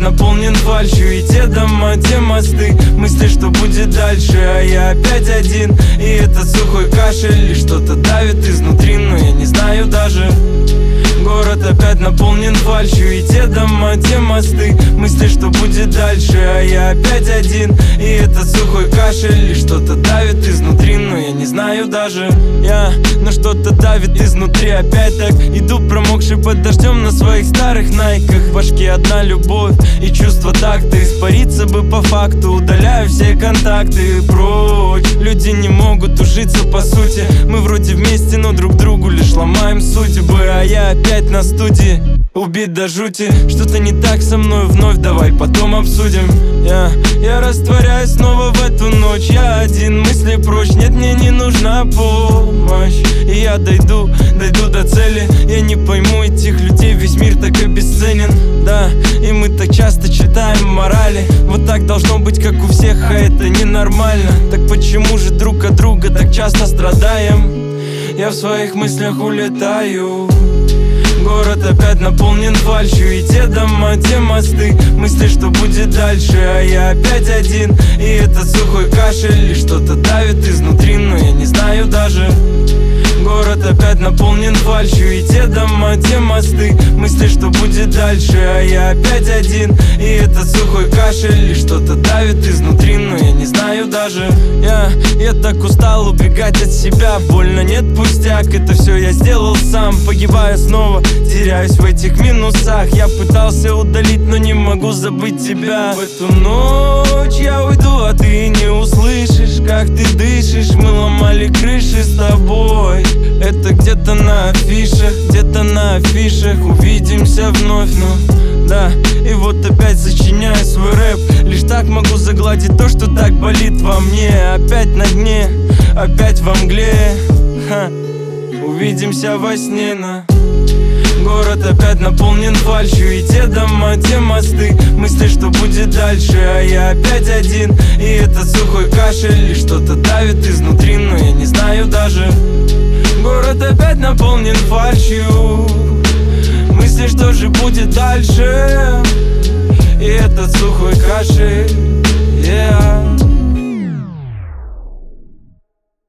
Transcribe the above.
наполнен фальшью. И те дома, те мосты, мысли, что будет дальше. А я опять один, и этот сухой кашель. И что-то давит изнутри, но я не знаю даже. Город опять наполнен фальшью. И те дома, те мосты, мысли, что будет дальше. А я опять один, и этот сухой кашель. И что-то давит изнутри, но я не знаю даже. Но что-то давит изнутри. Опять так иду, промокший под дождем на своих старых найках. В башке одна любовь и чувство такта. Испариться бы по факту, удаляю все контакты прочь. Люди не могут ужиться по сути. Мы вроде вместе, но друг другу лишь ломаем судьбы. А я опять на студии, убит до жути. Что-то не так со мной вновь, давай потом обсудим. Я растворяюсь снова в эту ночь. Я один, мысли прочь, нет, мне не нужна помощь. И я дойду до цели. Я не пойму этих людей, весь мир так обесценен. Да, и мы так часто читаем морали. Вот так должно быть, как у всех, а это ненормально. Так почему же друг от друга так часто страдаем? Я в своих мыслях улетаю. Город опять наполнен фальшью. И те дома, те мосты, мысли, что будет дальше. А я опять один, и этот сухой кашель. И что-то давит изнутри, но я не знаю даже. Город опять наполнен фальшью. И те дома, те мосты, мысли, что будет дальше. А я опять один, и этот сухой кашель. И что-то давит изнутри, но я не знаю даже. Я так устал убегать от себя. Больно, нет, пустяк, это все я сделал сам. Погибаю снова, теряюсь в этих минусах. Я пытался удалить, но не могу забыть тебя. В эту ночь я уйду, а ты не услышишь, как ты дышишь. Мы ломали крыши с тобой. Это где-то на афишах, увидимся вновь, ну да. И вот опять сочиняю свой рэп. Лишь так могу загладить то, что так болит во мне. Опять на дне, опять во мгле. Увидимся во сне, Город опять наполнен фальшью. И те дома, те мосты, мысли, что будет дальше. А я опять один, и этот сухой кашель. И что-то давит изнутри, но я не знаю даже. Город опять наполнен фальшью. Мысли, что же будет дальше. И этот сухой кашель, yeah.